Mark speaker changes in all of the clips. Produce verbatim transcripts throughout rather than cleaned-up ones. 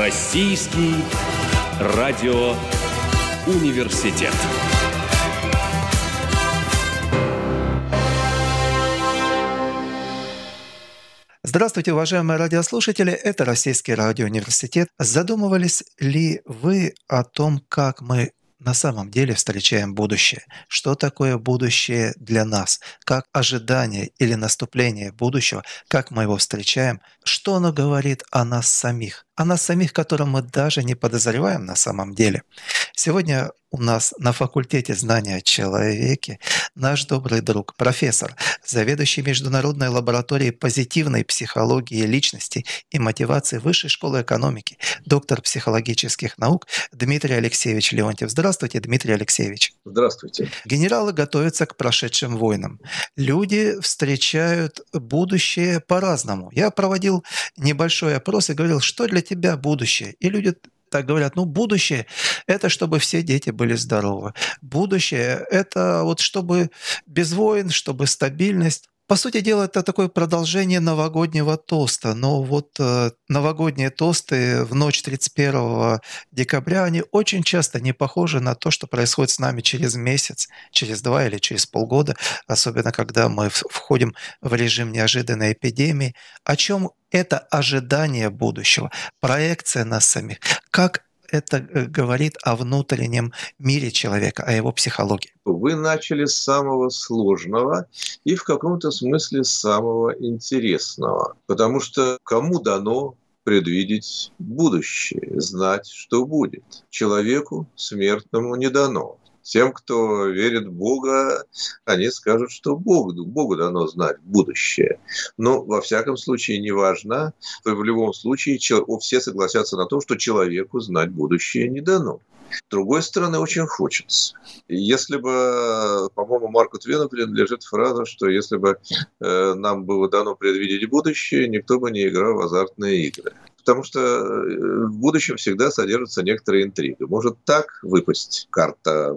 Speaker 1: Российский радиоуниверситет.
Speaker 2: Здравствуйте, уважаемые радиослушатели! Это Российский радиоуниверситет. Задумывались ли вы о том, как мы на самом деле встречаем будущее? Что такое будущее для нас? Как ожидание или наступление будущего? Как мы его встречаем? Что оно говорит о нас самих? О нас самих, которым мы даже не подозреваем на самом деле. Сегодня у нас на факультете знания о человеке наш добрый друг, профессор, заведующий Международной лабораторией позитивной психологии личности и мотивации Высшей школы экономики, доктор психологических наук Дмитрий Алексеевич Леонтьев. Здравствуйте, Дмитрий Алексеевич.
Speaker 3: Здравствуйте.
Speaker 2: Генералы готовятся к прошедшим войнам. Люди встречают будущее по-разному. Я проводил небольшой опрос и говорил, что для тебя будущее? И люди так говорят, ну, будущее – это чтобы все дети были здоровы. Будущее – это вот чтобы без войн, чтобы стабильность. По сути дела, это такое продолжение новогоднего тоста. Но вот э, новогодние тосты в ночь тридцать первого декабря, они очень часто не похожи на то, что происходит с нами через месяц, через два или через полгода, особенно когда мы входим в режим неожиданной эпидемии. О чем это ожидание будущего, проекция нас самих? Как это говорит о внутреннем мире человека, о его психологии?
Speaker 3: Вы начали с самого сложного и в каком-то смысле самого интересного. Потому что кому дано предвидеть будущее, знать, что будет? Человеку смертному не дано. Тем, кто верит в Бога, они скажут, что Богу, Богу дано знать будущее. Но, во всяком случае, не важно. В любом случае, все согласятся на том, что человеку знать будущее не дано. С другой стороны, очень хочется. Если бы, по-моему, Марку Твену принадлежит фраза, что если бы э, нам было дано предвидеть будущее, никто бы не играл в азартные игры. Потому что в будущем всегда содержится некоторая интрига. Может так выпасть карта,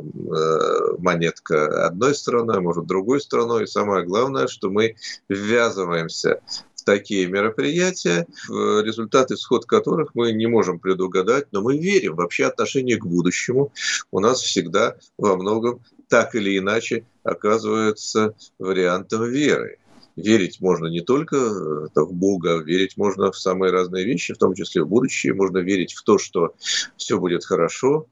Speaker 3: э, монетка одной стороной, может другой стороной. И самое главное, что мы ввязываемся в такие мероприятия, в результат, исход которых мы не можем предугадать, но мы верим. Вообще отношение к будущему у нас всегда во многом так или иначе оказывается вариантом веры. Верить можно не только в Бога, верить можно в самые разные вещи, в том числе в будущее. Можно верить в то, что все будет хорошо,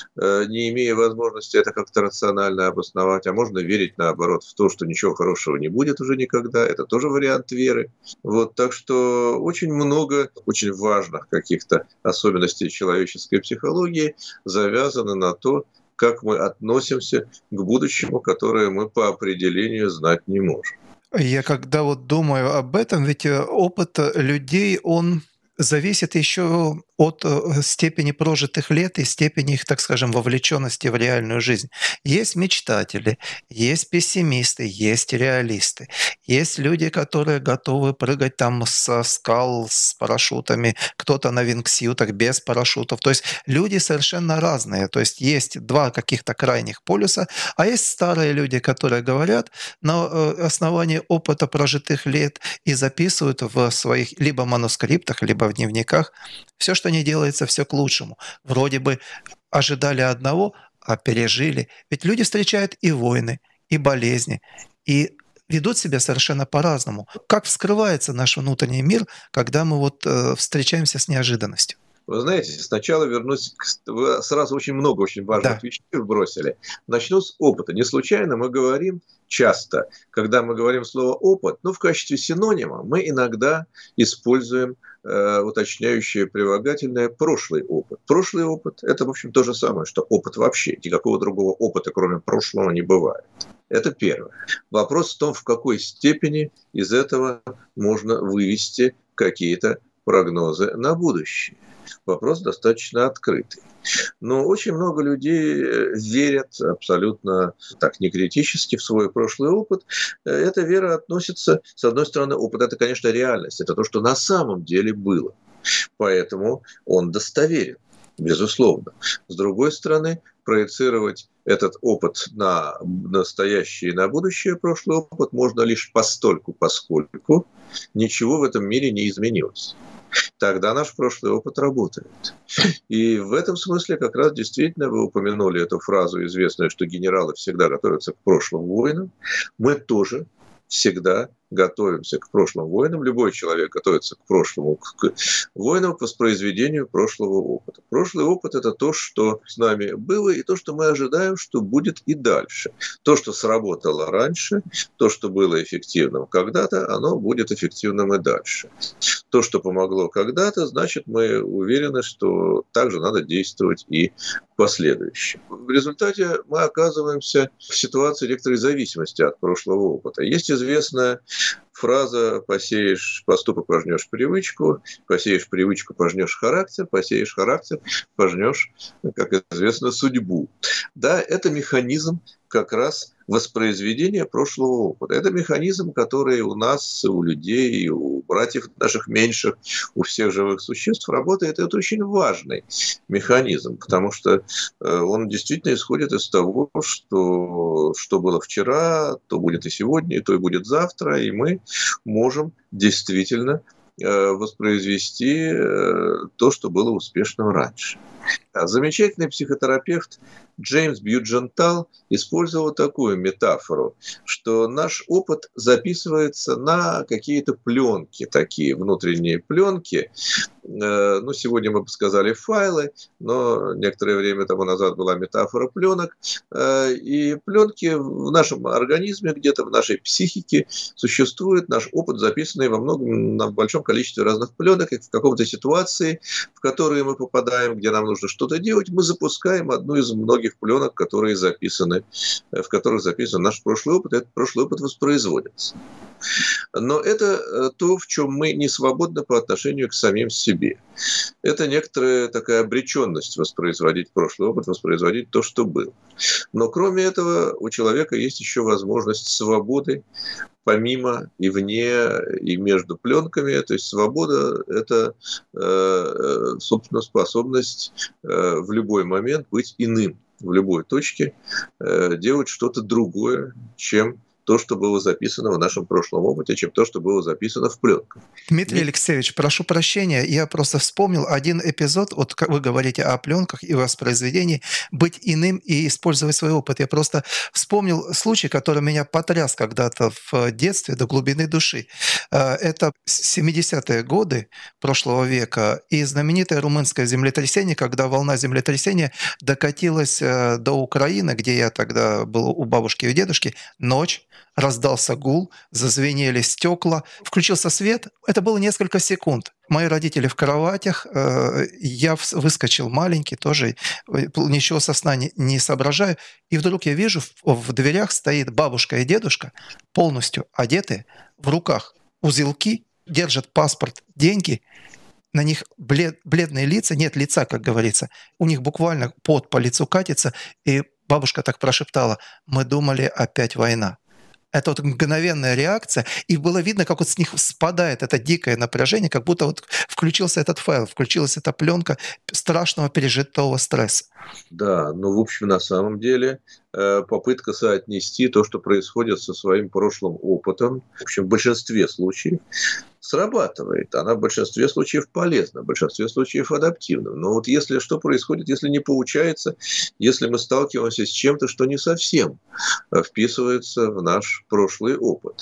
Speaker 3: не имея возможности это как-то рационально обосновать. А можно верить, наоборот, в то, что ничего хорошего не будет уже никогда. Это тоже вариант веры. Вот, так что очень много очень важных каких-то особенностей человеческой психологии завязано на то, как мы относимся к будущему, которое мы по определению знать не можем.
Speaker 2: Я когда вот думаю об этом, ведь опыт людей, он зависит еще от степени прожитых лет и степени их, так скажем, вовлеченности в реальную жизнь. Есть мечтатели, есть пессимисты, есть реалисты. Есть люди, которые готовы прыгать там со скал с парашютами, кто-то на вингсьютах без парашютов. То есть люди совершенно разные. То есть есть два каких-то крайних полюса, а есть старые люди, которые говорят на основании опыта прожитых лет и записывают в своих либо манускриптах, либо в дневниках все, что не делается, все к лучшему. Вроде бы ожидали одного, а пережили. Ведь люди встречают и войны, и болезни, и ведут себя совершенно по-разному. Как вскрывается наш внутренний мир, когда мы вот э, встречаемся с неожиданностью?
Speaker 3: Вы знаете, сначала вернусь к... Вы сразу очень много очень важных да. вещей вбросили. Начну с опыта. Не случайно мы говорим часто, когда мы говорим слово «опыт», ну, в качестве синонима мы иногда используем э, уточняющее прилагательное «прошлый опыт». Прошлый опыт – это, в общем, то же самое, что опыт вообще. Никакого другого опыта, кроме прошлого, не бывает. Это первое. Вопрос в том, в какой степени из этого можно вывести какие-то прогнозы на будущее. Вопрос достаточно открытый. Но очень много людей верят абсолютно так некритически в свой прошлый опыт. Эта вера относится, с одной стороны, опыт – это, конечно, реальность, это то, что на самом деле было. Поэтому он достоверен, безусловно. С другой стороны, проецировать этот опыт на настоящее и на будущее прошлый опыт можно лишь постольку, поскольку ничего в этом мире не изменилось. Тогда наш прошлый опыт работает. И в этом смысле как раз действительно вы упомянули эту фразу известную, что генералы всегда готовятся к прошлым войнам. Мы тоже всегда готовимся к прошлым войнам. Любой человек готовится к прошлому, к войнам, к воспроизведению прошлого опыта. Прошлый опыт – это то, что с нами было, и то, что мы ожидаем, что будет и дальше. То, что сработало раньше, то, что было эффективным когда-то, оно будет эффективным и дальше. То, что помогло когда-то, значит, мы уверены, что также надо действовать и в последующем. В результате мы оказываемся в ситуации некоторой зависимости от прошлого опыта. Есть известная фраза «посеешь поступок, пожнешь привычку», «посеешь привычку, пожнешь характер», «посеешь характер, пожнешь», как известно, судьбу. Да, это механизм как раз воспроизведения прошлого опыта. Это механизм, который у нас, у людей, у братьев наших меньших, у всех живых существ работает. И это очень важный механизм, потому что он действительно исходит из того, что, что было вчера, то будет и сегодня, то и будет завтра, и мы можем действительно воспроизвести то, что было успешным раньше. Замечательный психотерапевт Джеймс Бьюджентал использовал такую метафору, что наш опыт записывается на какие-то пленки, такие внутренние пленки. Ну, сегодня мы бы сказали файлы, но некоторое время тому назад была метафора пленок. И пленки в нашем организме, где-то в нашей психике существует наш опыт, записанный во многом, на большом количестве разных пленок, и в какой-то ситуации, в которую мы попадаем, где нам нужно что-то делать, мы запускаем одну из многих пленок, которые записаны, в которых записан наш прошлый опыт, и этот прошлый опыт воспроизводится. Но это то, в чем мы не свободны по отношению к самим себе. Это некоторая такая обреченность воспроизводить прошлый опыт, воспроизводить то, что было. Но кроме этого у человека есть еще возможность свободы помимо и вне, и между пленками. То есть свобода – это, собственно, способность в любой момент быть иным, в любой точке делать что-то другое, чем то, что было записано в нашем прошлом опыте, чем то, что было записано в пленках.
Speaker 2: Дмитрий Алексеевич, прошу прощения, я просто вспомнил один эпизод, вот как вы говорите о пленках и воспроизведении, быть иным и использовать свой опыт. Я просто вспомнил случай, который меня потряс когда-то в детстве до глубины души. Это семидесятые годы прошлого века и знаменитое румынское землетрясение, когда волна землетрясения докатилась до Украины, где я тогда был у бабушки и дедушки, ночь, раздался гул, зазвенели стекла, включился свет. Это было несколько секунд. Мои родители в кроватях, я выскочил маленький, тоже ничего со сна не, не соображаю. И вдруг я вижу, в дверях стоит бабушка и дедушка, полностью одетые, в руках узелки, держат паспорт, деньги. На них блед, бледные лица, нет лица, как говорится. У них буквально пот по лицу катится. И бабушка так прошептала: «Мы думали, опять война». Это вот мгновенная реакция, и было видно, как вот с них спадает это дикое напряжение, как будто вот включился этот файл, включилась эта пленка страшного пережитого стресса.
Speaker 3: Да, ну, в общем, на самом деле попытка соотнести то, что происходит со своим прошлым опытом, в общем, в большинстве случаев срабатывает. Она в большинстве случаев полезна, в большинстве случаев адаптивна. Но вот если что происходит, если не получается, если мы сталкиваемся с чем-то, что не совсем вписывается в наш прошлый опыт,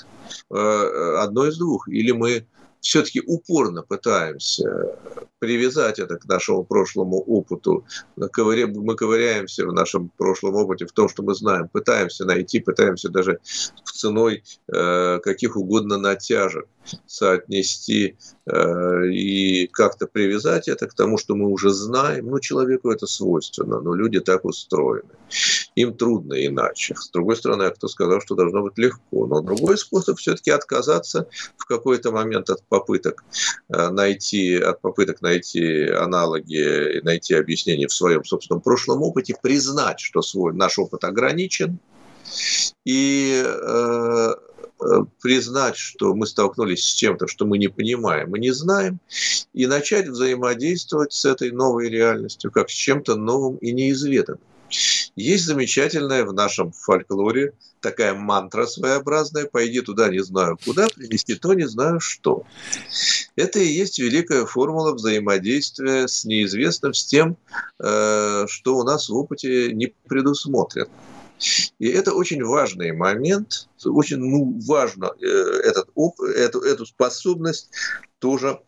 Speaker 3: одно из двух. Или мы все-таки упорно пытаемся привязать это к нашему прошлому опыту. Мы ковыряемся в нашем прошлом опыте, в том, что мы знаем, пытаемся найти, пытаемся даже в ценой э, каких угодно натяжек соотнести э, и как-то привязать это к тому, что мы уже знаем. Ну, человеку это свойственно, но люди так устроены. Им трудно иначе. С другой стороны, а кто сказал, что должно быть легко? Но другой способ все-таки отказаться в какой-то момент от попыток э, найти, от попыток найти аналоги, найти объяснения в своем собственном прошлом опыте, признать, что свой, наш опыт ограничен, и э, признать, что мы столкнулись с чем-то, что мы не понимаем и не знаем, и начать взаимодействовать с этой новой реальностью как с чем-то новым и неизведанным. Есть замечательная в нашем фольклоре такая мантра своеобразная: «Пойди туда не знаю куда, принести то не знаю что». Это и есть великая формула взаимодействия с неизвестным, с тем, э, что у нас в опыте не предусмотрено. И это очень важный момент, очень ну, важно э, этот оп- эту, эту способность тоже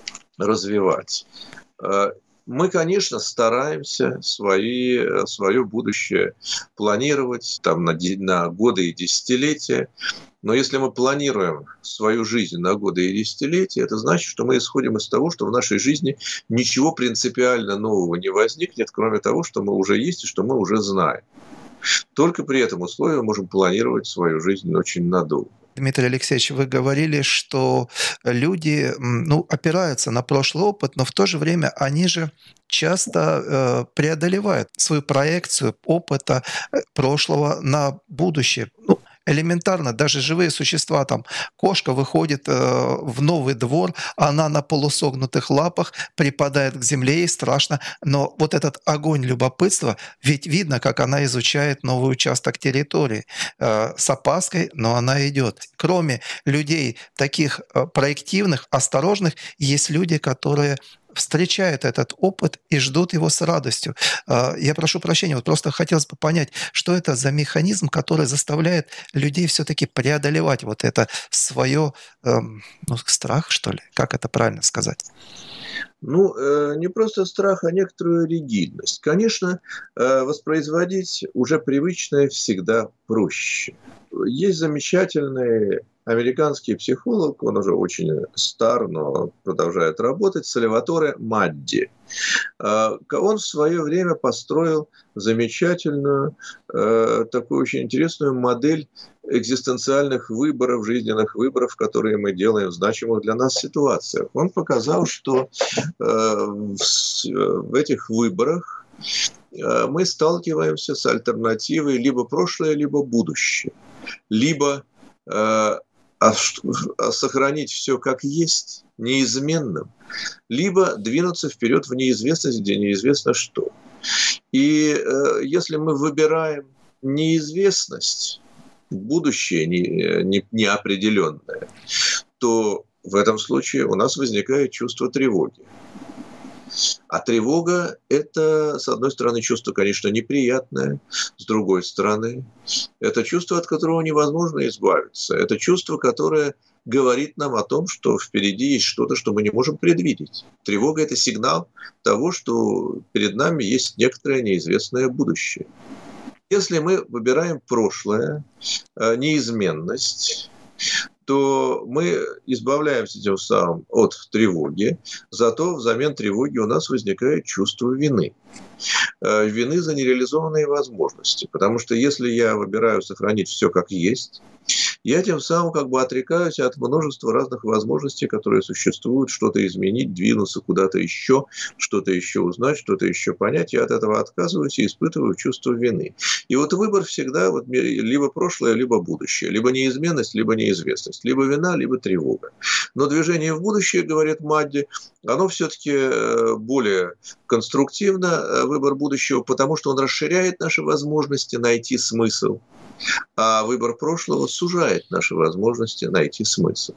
Speaker 3: развивать. Э, Мы, конечно, стараемся свои, свое будущее планировать там, на, де- на годы и десятилетия. Но если мы планируем свою жизнь на годы и десятилетия, это значит, что мы исходим из того, что в нашей жизни ничего принципиально нового не возникнет, кроме того, что мы уже есть и что мы уже знаем. Только при этом условии мы можем планировать свою жизнь очень надолго.
Speaker 2: Дмитрий Алексеевич, вы говорили, что люди м, ну, опираются на прошлый опыт, но в то же время они же часто э, преодолевают свою проекцию опыта э, прошлого на будущее. Ну, элементарно, даже живые существа, там, кошка выходит э, в новый двор, она на полусогнутых лапах припадает к земле, ей страшно, но вот этот огонь любопытства, ведь видно, как она изучает новый участок территории э, с опаской, но она идет. Кроме людей таких э, проактивных, осторожных, есть люди, которые встречают этот опыт и ждут его с радостью. Э, Я прошу прощения, вот просто хотелось бы понять, что это за механизм, который заставляет людей все-таки преодолевать вот это свое, эм, ну, страх, что ли? Как это правильно сказать?
Speaker 3: Ну, э, не просто страх, а некоторую ригидность. Конечно, э, воспроизводить уже привычное всегда проще. Есть замечательный американский психолог, он уже очень стар, но продолжает работать, Сальваторе Мадди. Э, Он в свое время построил замечательную, э, такую очень интересную модель экзистенциальных выборов, жизненных выборов, которые мы делаем в значимых для нас ситуациях. Он показал, что э, в, с- в этих выборах э, мы сталкиваемся с альтернативой либо прошлое, либо будущее. Либо э, а ш- а сохранить все как есть, неизменным, либо двинуться вперед в неизвестность, где неизвестно что. И э, если мы выбираем неизвестность, будущее не, не, неопределенное, то в этом случае у нас возникает чувство тревоги. А тревога – это, с одной стороны, чувство, конечно, неприятное, с другой стороны, это чувство, от которого невозможно избавиться. Это чувство, которое говорит нам о том, что впереди есть что-то, что мы не можем предвидеть. Тревога – это сигнал того, что перед нами есть некоторое неизвестное будущее. Если мы выбираем прошлое, э, неизменность, то мы избавляемся тем самым от тревоги, зато взамен тревоги у нас возникает чувство вины. Э, Вины за нереализованные возможности. Потому что если я выбираю сохранить все как есть, я тем самым как бы отрекаюсь от множества разных возможностей, которые существуют, что-то изменить, двинуться куда-то еще, что-то еще узнать, что-то еще понять. Я от этого отказываюсь и испытываю чувство вины. И вот выбор всегда вот либо прошлое, либо будущее, либо неизменность, либо неизвестность, либо вина, либо тревога. Но движение в будущее, говорит Мадди, оно все-таки более конструктивно, выбор будущего, потому что он расширяет наши возможности найти смысл. А выбор прошлого сужает наши возможности найти смысл.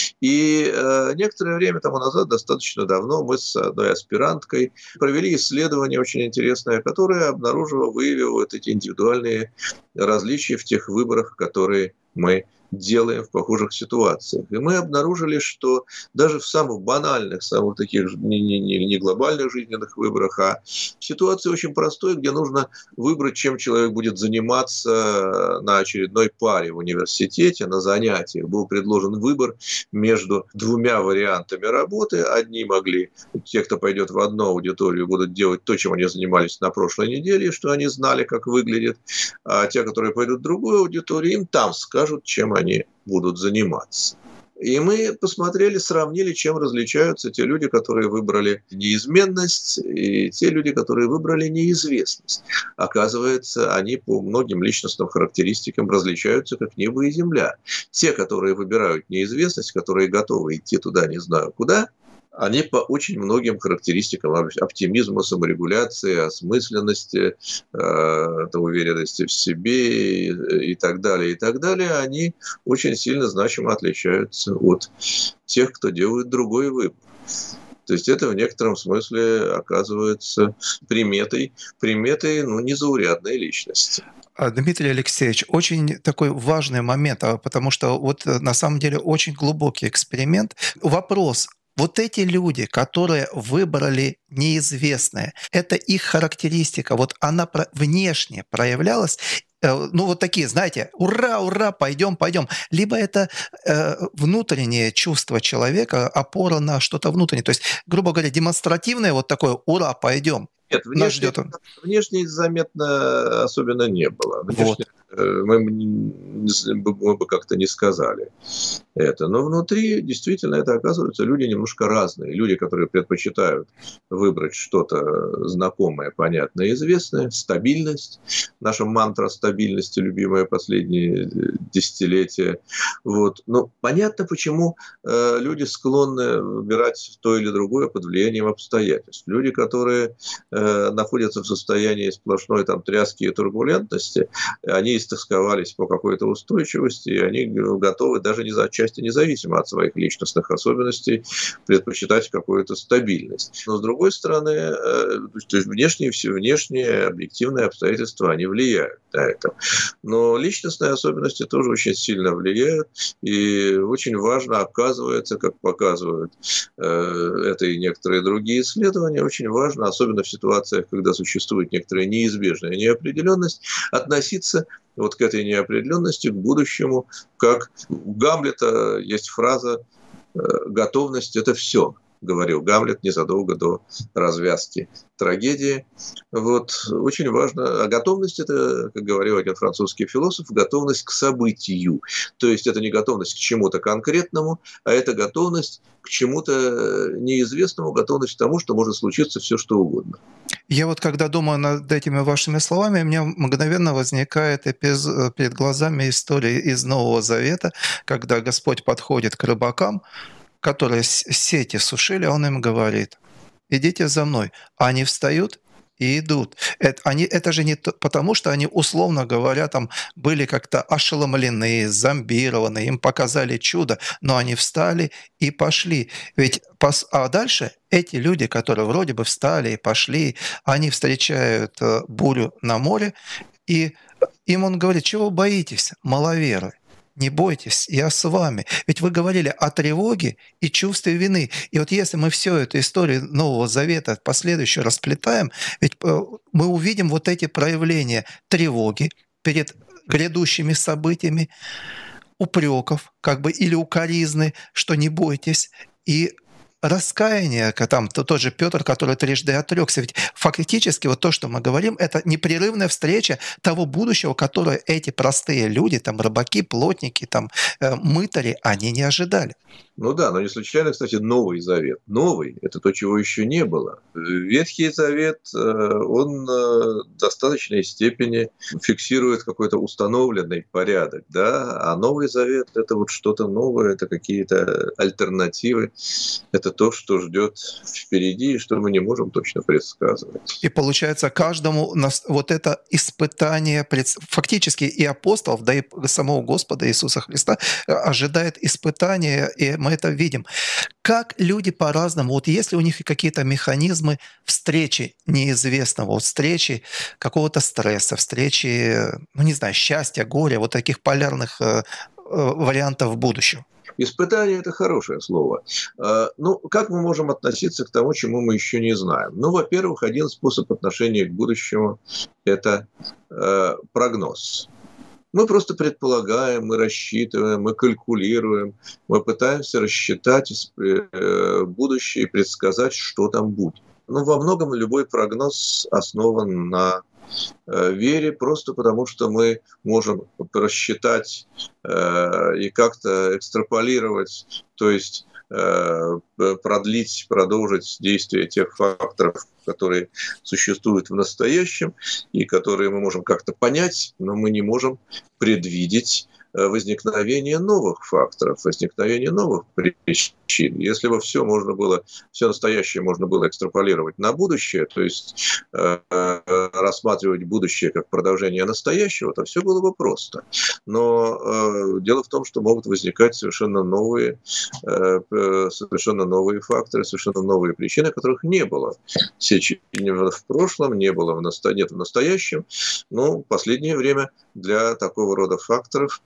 Speaker 3: И э, некоторое время тому назад, достаточно давно, мы с одной аспиранткой провели исследование очень интересное, которое обнаружило, выявило вот эти индивидуальные различия в тех выборах, которые мы делаем в похожих ситуациях. И мы обнаружили, что даже в самых банальных, самых таких не, не, не, не глобальных жизненных выборах, а в ситуации очень простой, где нужно выбрать, чем человек будет заниматься на очередной паре в университете, на занятиях, был предложен выбор между двумя вариантами работы. Одни могли, те, кто пойдет в одну аудиторию, будут делать то, чем они занимались на прошлой неделе, что они знали, как выглядит, а те, которые пойдут в другую аудиторию, им там скажут, чем они будут заниматься. И мы посмотрели, сравнили, чем различаются те люди, которые выбрали неизменность, и те люди, которые выбрали неизвестность. Оказывается, они по многим личностным характеристикам различаются как небо и земля. Те, которые выбирают неизвестность, которые готовы идти туда не знаю куда, они по очень многим характеристикам оптимизма, саморегуляции, осмысленности, э, уверенности в себе и, и так далее, и так далее, они очень сильно значимо отличаются от тех, кто делает другой выбор. То есть это в некотором смысле оказывается приметой, приметой ну, незаурядной личности.
Speaker 2: Дмитрий Алексеевич, очень такой важный момент, потому что вот на самом деле очень глубокий эксперимент. Вопрос. Вот эти люди, которые выбрали неизвестное, это их характеристика, вот она внешне проявлялась, ну вот такие, знаете, ура, ура, пойдем, пойдем. Либо это э, внутреннее чувство человека, опора на что-то внутреннее. То есть, грубо говоря, демонстративное вот такое ура, пойдем.
Speaker 3: Нет, внешне, внешне заметно особенно не было. Внешне вот. мы, мы бы как-то не сказали это. Но внутри действительно это оказываются люди немножко разные. Люди, которые предпочитают выбрать что-то знакомое, понятное, известное, стабильность. Наша мантра стабильности, любимая последние десятилетия. Вот. Но понятно, почему э, люди склонны выбирать то или другое под влиянием обстоятельств. Люди, которые находятся в состоянии сплошной там, тряски и турбулентности, они истосковались по какой-то устойчивости, и они готовы даже не за отчасти независимо от своих личностных особенностей предпочитать какую-то стабильность. Но с другой стороны, то есть внешние, все внешние объективные обстоятельства, они влияют на это. Но личностные особенности тоже очень сильно влияют, и очень важно, оказывается, как показывают это и некоторые другие исследования, очень важно, особенно в ситуациях, когда существует некоторая неизбежная неопределенность, относиться вот к этой неопределенности, к будущему, как у Гамлета есть фраза «готовность – это все», говорил Гамлет незадолго до развязки трагедии. Вот. Очень важно. А готовность – это, как говорил один французский философ, готовность к событию. То есть это не готовность к чему-то конкретному, а это готовность к чему-то неизвестному, готовность к тому, что может случиться все, что угодно.
Speaker 2: Я вот когда думаю над этими вашими словами, у меня мгновенно возникает эпизод, перед глазами история из Нового Завета, когда Господь подходит к рыбакам, которые сети сушили, Он им говорит: идите за мной. Они встают и идут. Это, они, это же не то, потому, что они, условно говоря, там были как-то ошеломлены, зомбированы, им показали чудо, но они встали и пошли. Ведь, а дальше эти люди, которые вроде бы встали и пошли, они встречают бурю на море, и им Он говорит: чего вы боитесь, маловеры? Не бойтесь, я с вами. Ведь вы говорили о тревоге и чувстве вины. И вот если мы всю эту историю Нового Завета последующую расплетаем, ведь мы увидим вот эти проявления тревоги перед грядущими событиями, упреков, как бы, или укоризны, что не бойтесь, и раскаяние, там тот же Петр, который трижды отрекся. Ведь фактически вот то, что мы говорим, это непрерывная встреча того будущего, которое эти простые люди, там рыбаки, плотники, там мытари, они не ожидали.
Speaker 3: Ну да, но не случайно, кстати, Новый Завет. Новый – это то, чего еще не было. Ветхий Завет, он в достаточной степени фиксирует какой-то установленный порядок, да, а Новый Завет – это вот что-то новое, это какие-то альтернативы, это то, что ждет впереди, и что мы не можем точно предсказывать.
Speaker 2: И получается, каждому вот это испытание, фактически и апостолов, да и самого Господа Иисуса Христа ожидает испытания, и мы это видим. Как люди по-разному, вот если у них какие-то механизмы встречи неизвестного, вот встречи какого-то стресса, встречи, ну не знаю, счастья, горя, вот таких полярных э, вариантов будущего.
Speaker 3: Испытание – это хорошее слово. Ну, как мы можем относиться к тому, чему мы еще не знаем? Ну, во-первых, один способ отношения к будущему – это прогноз. Мы просто предполагаем, мы рассчитываем, мы калькулируем, мы пытаемся рассчитать будущее и предсказать, что там будет. Но во многом любой прогноз основан на вере, просто потому что мы можем рассчитать э, и как-то экстраполировать, то есть э, продлить, продолжить действие тех факторов, которые существуют в настоящем и которые мы можем как-то понять, но мы не можем предвидеть возникновение новых факторов, возникновение новых причин. Если бы все можно было, все настоящее можно было экстраполировать на будущее, то есть э, рассматривать будущее как продолжение настоящего, то все было бы просто. Но э, дело в том, что могут возникать совершенно новые, э, совершенно новые факторы, совершенно новые причины, которых не было в прошлом, не было в, насто... нет в настоящем. Но в последнее время для такого рода факторов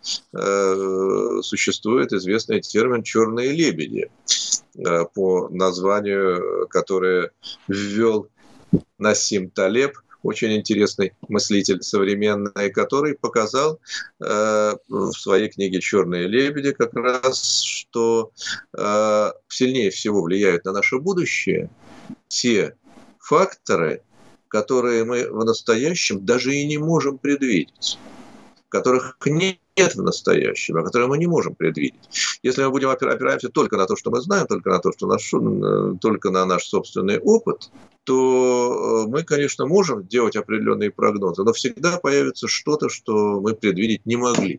Speaker 3: э, существует известный термин «черные лебеди», э, по названию, которое ввел Нассим Талеб, очень интересный мыслитель современный, который показал э, в своей книге «Черные лебеди» как раз, что э, сильнее всего влияют на наше будущее те факторы, которые мы в настоящем даже и не можем предвидеть, которых нет в настоящем, а которые мы не можем предвидеть. Если мы будем опираться только на то, что мы знаем, только на то, что наш, только на наш собственный опыт, то мы, конечно, можем делать определенные прогнозы, но всегда появится что-то, что мы предвидеть не могли.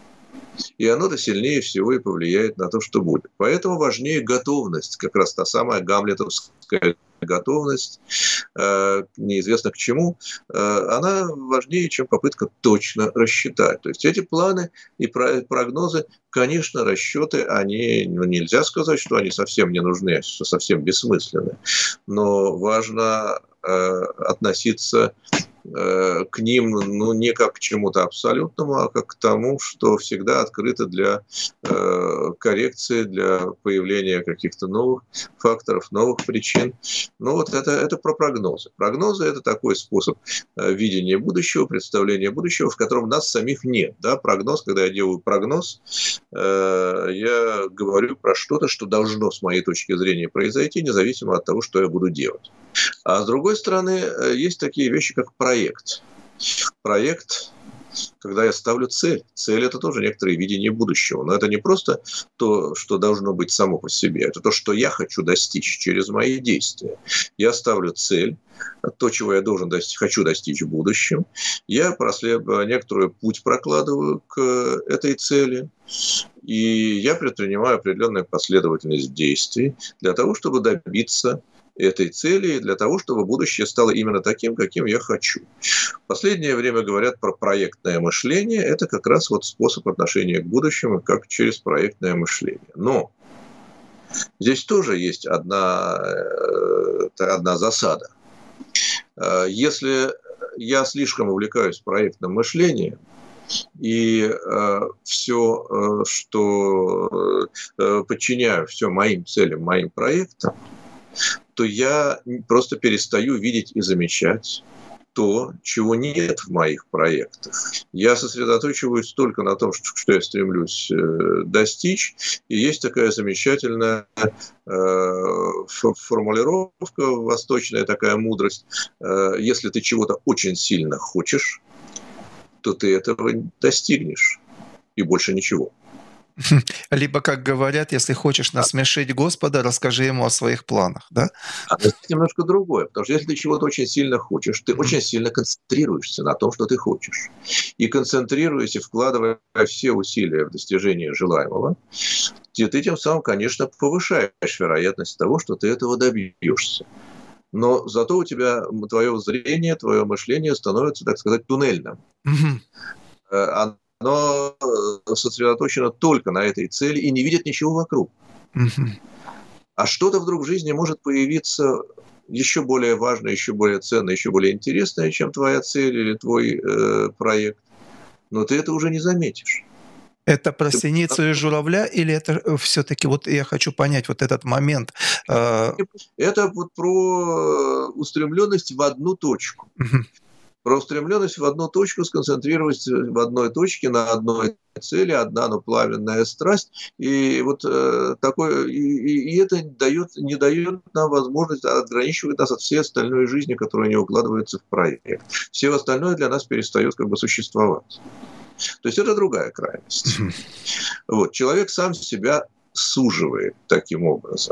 Speaker 3: И оно-то сильнее всего и повлияет на то, что будет. Поэтому важнее готовность, как раз та самая гамлетовская готовность, э, неизвестно к чему, э, она важнее, чем попытка точно рассчитать. То есть эти планы и прогнозы, конечно, расчеты, они, ну, нельзя сказать, что они совсем не нужны, что совсем бессмысленны, но важно э, относиться к ним, ну, не как к чему-то абсолютному, а как к тому, что всегда открыто для э, коррекции, для появления каких-то новых факторов, новых причин. Ну, вот это, это про прогнозы. Прогнозы – это такой способ э, видения будущего, представления будущего, в котором нас самих нет. Да? Прогноз, когда я делаю прогноз, э, я говорю про что-то, что должно, с моей точки зрения, произойти, независимо от того, что я буду делать. А с другой стороны, есть такие вещи, как проект. Проект, когда я ставлю цель. Цель – это тоже некоторое видение будущего. Но это не просто то, что должно быть само по себе. Это то, что я хочу достичь через мои действия. Я ставлю цель, то, чего я должен достичь, хочу достичь в будущем. Я прослед... некоторый путь прокладываю к этой цели. И я предпринимаю определенную последовательность действий для того, чтобы добиться этой цели, для того, чтобы будущее стало именно таким, каким я хочу. В последнее время говорят про проектное мышление. Это как раз вот способ отношения к будущему, как через проектное мышление. Но здесь тоже есть одна, одна засада. Если я слишком увлекаюсь проектным мышлением, и э, все, э, что э, подчиняю все моим целям, моим проектам, то я просто перестаю видеть и замечать то, чего нет в моих проектах. Я сосредоточиваюсь только на том, что я стремлюсь достичь. И есть такая замечательная формулировка, восточная такая мудрость. Если ты чего-то очень сильно хочешь, то ты этого достигнешь. И больше ничего.
Speaker 2: Либо, как говорят, если хочешь насмешить Господа, расскажи ему о своих планах, да?
Speaker 3: А это немножко другое, потому что если ты чего-то очень сильно хочешь, ты mm-hmm. очень сильно концентрируешься на том, что ты хочешь. И концентрируясь и вкладывая все усилия в достижение желаемого, ты, ты тем самым, конечно, повышаешь вероятность того, что ты этого добьешься. Но зато у тебя твое зрение, твое мышление становится, так сказать, туннельным. Mm-hmm. Оно сосредоточено только на этой цели и не видит ничего вокруг. Mm-hmm. А что-то вдруг в жизни может появиться еще более важное, еще более ценное, еще более интересное, чем твоя цель или твой э, проект. Но ты это уже не заметишь.
Speaker 2: Это про ты... синицу и журавля, или это все-таки, вот я хочу понять вот этот момент?
Speaker 3: Э... Это вот про устремленность в одну точку. Mm-hmm. Про устремленность в одну точку, сконцентрировать в одной точке, на одной цели, одна, но пламенная страсть. И вот э, такое, и, и это дает, не дает нам возможность, ограничивает нас от всей остальной жизни, которая не укладывается в проект. Все остальное для нас перестает как бы существовать. То есть это другая крайность. Вот. Человек сам себя суживает таким образом.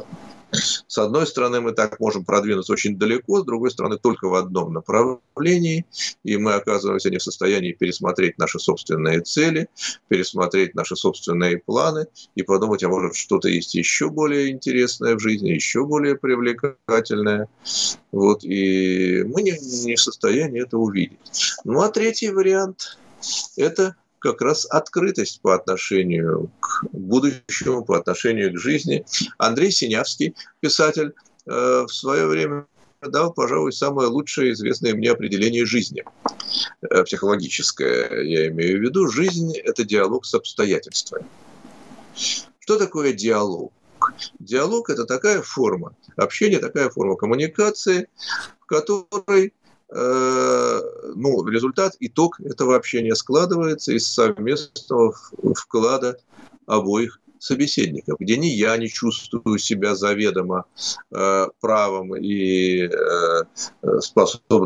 Speaker 3: С одной стороны, мы так можем продвинуться очень далеко, с другой стороны, только в одном направлении, и мы оказываемся не в состоянии пересмотреть наши собственные цели, пересмотреть наши собственные планы и подумать, а может, что-то есть еще более интересное в жизни, еще более привлекательное. Вот, и мы не, не в состоянии это увидеть. Ну, а третий вариант – это как раз открытость по отношению к будущему, по отношению к жизни. Андрей Синявский, писатель, в свое время дал, пожалуй, самое лучшее известное мне определение жизни. Психологическое, я имею в виду. Жизнь – это диалог с обстоятельствами. Что такое диалог? Диалог – это такая форма общения, такая форма коммуникации, в которой ну, результат, итог этого общения складывается из совместного вклада обоих собеседников, где ни я не чувствую себя заведомо э, правым и э, способным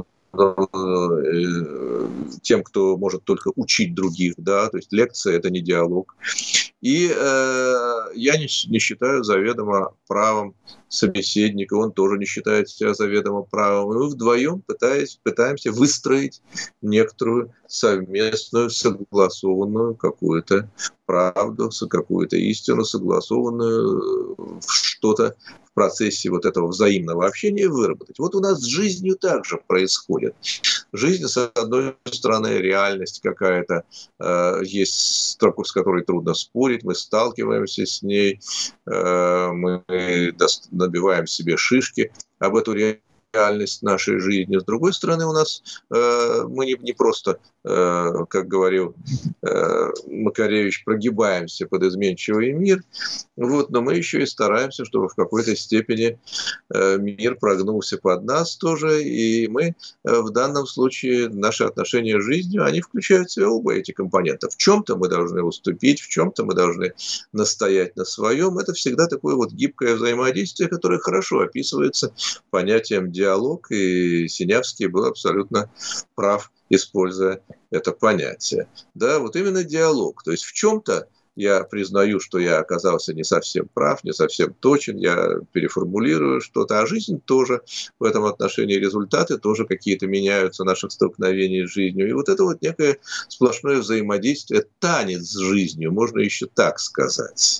Speaker 3: тем, кто может только учить других, да, то есть лекция – это не диалог. И э, я не, не считаю заведомо правым собеседника, он тоже не считает себя заведомо правым. И мы вдвоем пытаясь, пытаемся выстроить некоторую совместную, согласованную какую-то правду, какую-то истину, согласованную в что-то в процессе вот этого взаимного общения выработать. Вот у нас с жизнью также происходит. Жизнь, с одной стороны, реальность какая-то, э, есть строка, с которой трудно спорить, мы сталкиваемся с ней, э, мы набиваем себе шишки об эту реальность нашей жизни. С другой стороны, у нас э, мы не, не просто, э, как говорил э, Макаревич, прогибаемся под изменчивый мир, вот, но мы еще и стараемся, чтобы в какой-то степени э, мир прогнулся под нас тоже, и мы э, в данном случае, наши отношения с жизнью, они включают в себя оба эти компонента. В чем-то мы должны уступить, в чем-то мы должны настоять на своем. Это всегда такое вот гибкое взаимодействие, которое хорошо описывается понятием диалога. Диалог, и Синявский был абсолютно прав, используя это понятие. Да, вот именно диалог. То есть в чем-то я признаю, что я оказался не совсем прав, не совсем точен, я переформулирую что-то, а жизнь тоже в этом отношении, результаты тоже какие-то меняются, наших столкновений с жизнью. И вот это вот некое сплошное взаимодействие, танец с жизнью, можно еще так сказать.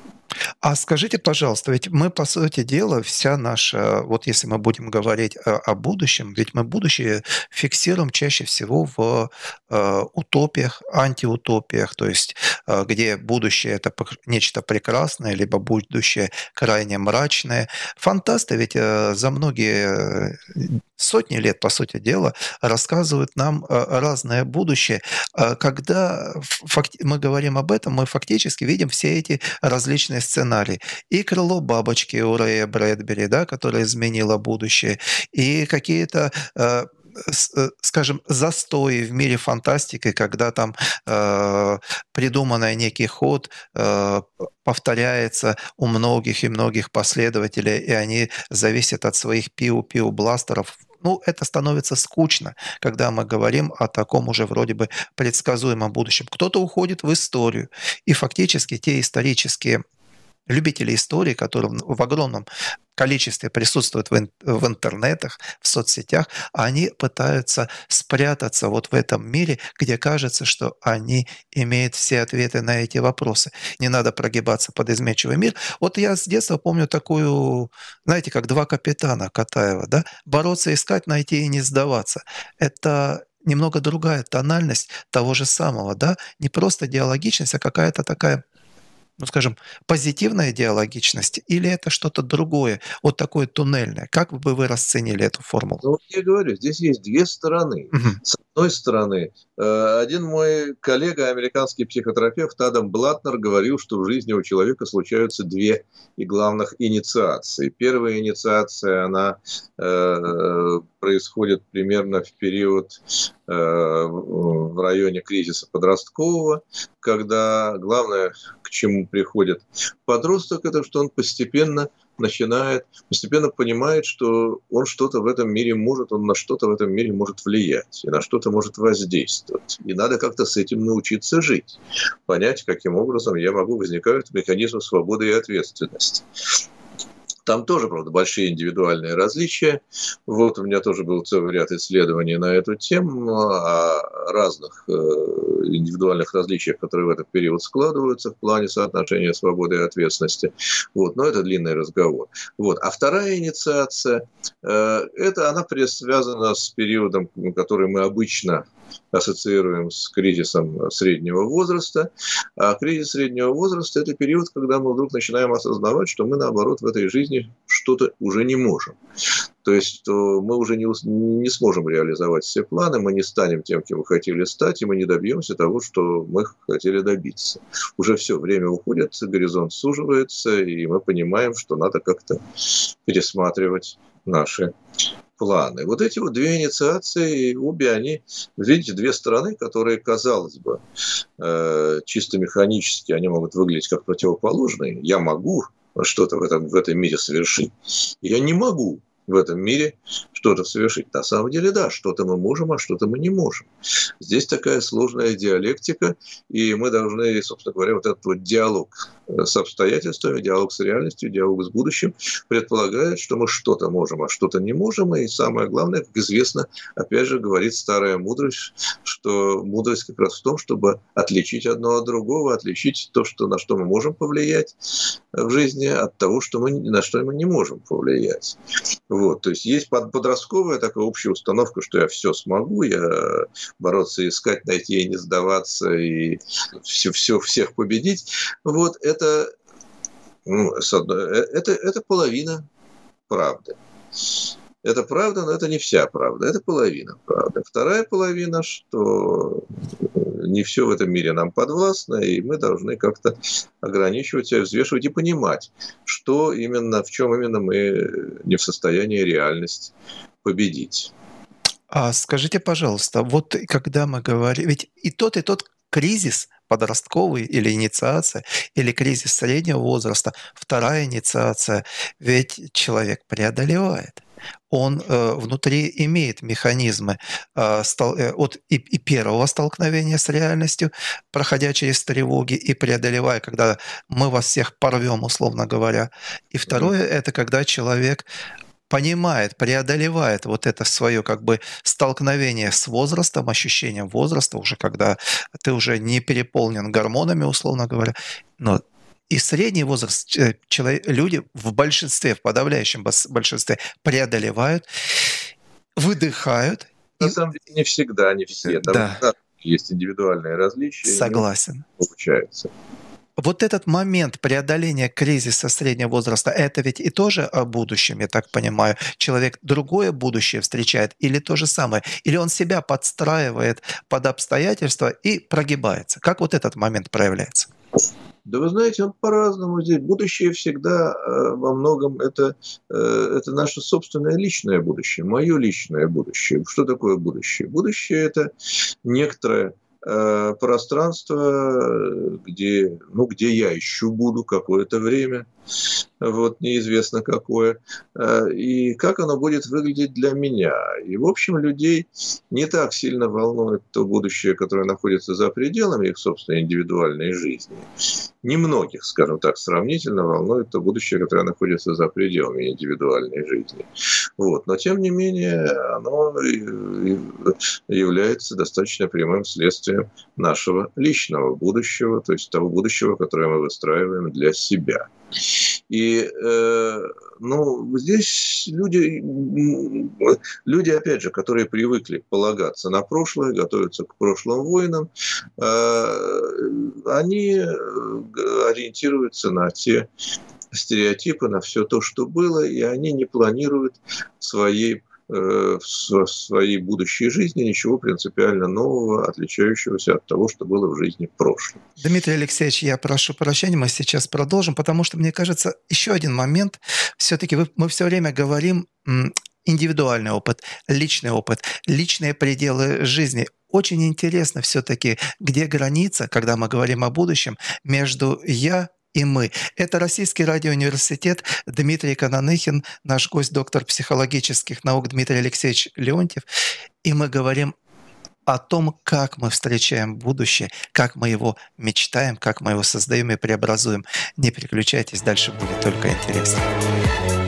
Speaker 2: А скажите, пожалуйста, ведь мы, по сути дела, вся наша, вот если мы будем говорить о, о будущем, ведь мы будущее фиксируем чаще всего в э, утопиях, антиутопиях, то есть э, где будущее – это нечто прекрасное, либо будущее крайне мрачное. Фантасты ведь э, за многие сотни лет, по сути дела, рассказывают нам э, разное будущее. Э, когда факти- мы говорим об этом, мы фактически видим все эти различные сценарий. И «Крыло бабочки» у Рэя Брэдбери, да, которое изменило будущее, и какие-то, э, с, скажем, застои в мире фантастики, когда там э, придуманный некий ход э, повторяется у многих и многих последователей, и они зависят от своих пиу-пиу-бластеров. Ну, это становится скучно, когда мы говорим о таком уже вроде бы предсказуемом будущем. Кто-то уходит в историю, и фактически те исторические любители истории, которые в огромном количестве присутствуют в, ин- в интернетах, в соцсетях, они пытаются спрятаться вот в этом мире, где кажется, что они имеют все ответы на эти вопросы. Не надо прогибаться под изменчивый мир. Вот я с детства помню такую, знаете, как «Два капитана» Катаева, да? Бороться, искать, найти и не сдаваться. Это немного другая тональность того же самого, да? Не просто диалогичность, а какая-то такая, ну, скажем, позитивная диалогичность, или это что-то другое, вот такое туннельное? Как бы вы расценили эту формулу?
Speaker 3: Ну, вот я говорю, здесь есть две стороны.
Speaker 2: Мгм.
Speaker 3: С одной стороны, э, один мой коллега, американский психотерапевт Адам Блатнер, говорил, что в жизни у человека случаются две и главных инициации. Первая инициация, она э, происходит примерно в период э, в районе кризиса подросткового, когда главное, к чему приходит подросток, это что он постепенно начинает, постепенно понимает, что он что-то в этом мире может, он на что-то в этом мире может влиять, и на что-то может воздействовать. И надо как-то с этим научиться жить, понять, каким образом я могу, возникают механизмы свободы и ответственности. Там тоже, правда, большие индивидуальные различия. Вот у меня тоже был целый ряд исследований на эту тему, о разных э, индивидуальных различиях, которые в этот период складываются в плане соотношения свободы и ответственности. Вот, но это длинный разговор. Вот. А вторая инициация, э, это она связана с периодом, который мы обычно ассоциируем с кризисом среднего возраста. А кризис среднего возраста – это период, когда мы вдруг начинаем осознавать, что мы, наоборот, в этой жизни что-то уже не можем. То есть мы уже не, не сможем реализовать все планы, мы не станем тем, кем мы хотели стать, и мы не добьемся того, что мы хотели добиться. Уже все, время уходит, горизонт суживается, и мы понимаем, что надо как-то пересматривать наши планы. Вот эти вот две инициации, обе они, видите, две стороны, которые, казалось бы, э, чисто механически, они могут выглядеть как противоположные. Я могу что-то в этом, в этом мире совершить. Я не могу в этом мире что-то совершить. На самом деле, да, что-то мы можем, а что-то мы не можем. Здесь такая сложная диалектика, и мы должны, собственно говоря, вот этот вот диалог с обстоятельствами, диалог с реальностью, диалог с будущим предполагает, что мы что-то можем, а что-то не можем. И самое главное, как известно, опять же, говорит старая мудрость, что мудрость как раз в том, чтобы отличить одно от другого, отличить то, что, на что мы можем повлиять в жизни, от того, что мы, на что мы не можем повлиять. Вот, то есть есть подростковая такая общая установка, что я все смогу, я бороться, искать, найти и не сдаваться, и все, все, всех победить. Вот это, ну, это, это половина правды. Это правда, но это не вся правда, это половина правды. Вторая половина, что не все в этом мире нам подвластно, и мы должны как-то ограничивать себя, взвешивать и понимать, что именно, в чем именно мы не в состоянии реальность победить.
Speaker 2: А скажите, пожалуйста, вот когда мы говорим, ведь и тот, и тот кризис подростковый или инициация, или кризис среднего возраста, вторая инициация, ведь человек преодолевает. Он э, внутри имеет механизмы э, стал, э, от и, и первого столкновения с реальностью, проходя через тревоги и преодолевая, когда мы вас всех порвем, условно говоря. И второе, mm-hmm. это когда человек понимает, преодолевает вот это свое как бы столкновение с возрастом, ощущением возраста, уже когда ты уже не переполнен гормонами, условно говоря, но и средний возраст человек, люди в большинстве, в подавляющем большинстве преодолевают, выдыхают.
Speaker 3: На
Speaker 2: и...
Speaker 3: самом деле не всегда, не все. Там
Speaker 2: да.
Speaker 3: есть индивидуальные различия.
Speaker 2: Согласен.
Speaker 3: Получается.
Speaker 2: Вот этот момент преодоления кризиса среднего возраста, это ведь и тоже о будущем, я так понимаю. Человек другое будущее встречает или то же самое? Или он себя подстраивает под обстоятельства и прогибается? Как вот этот момент проявляется?
Speaker 3: Да вы знаете, он по-разному здесь. Будущее всегда э, во многом это, э, это наше собственное личное будущее, мое личное будущее. Что такое будущее? Будущее – это некоторое э, пространство, где, ну, где я еще буду какое-то время, вот, неизвестно какое, и как оно будет выглядеть для меня. И, в общем, людей не так сильно волнует то будущее, которое находится за пределами их собственной индивидуальной жизни. Немногих, скажем так, сравнительно волнует то будущее, которое находится за пределами индивидуальной жизни. Вот. Но, тем не менее, оно является достаточно прямым следствием нашего личного будущего, то есть того будущего, которое мы выстраиваем для себя. И э, ну, здесь люди, люди, опять же, которые привыкли полагаться на прошлое, готовятся к прошлым войнам, э, они ориентируются на те стереотипы, на все то, что было, и они не планируют своей в своей будущей жизни ничего принципиально нового, отличающегося от того, что было в жизни в прошлом.
Speaker 2: Дмитрий Алексеевич, я прошу прощения, мы сейчас продолжим, потому что, мне кажется, еще один момент. Все-таки мы все время говорим индивидуальный опыт, личный опыт, личные пределы жизни. Очень интересно все-таки, где граница, когда мы говорим о будущем, между «я» и мы. Это Российский радиоуниверситет, Дмитрий Кананыхин, наш гость, доктор психологических наук Дмитрий Алексеевич Леонтьев. И мы говорим о том, как мы встречаем будущее, как мы его мечтаем, как мы его создаем и преобразуем. Не переключайтесь, дальше будет только интересно.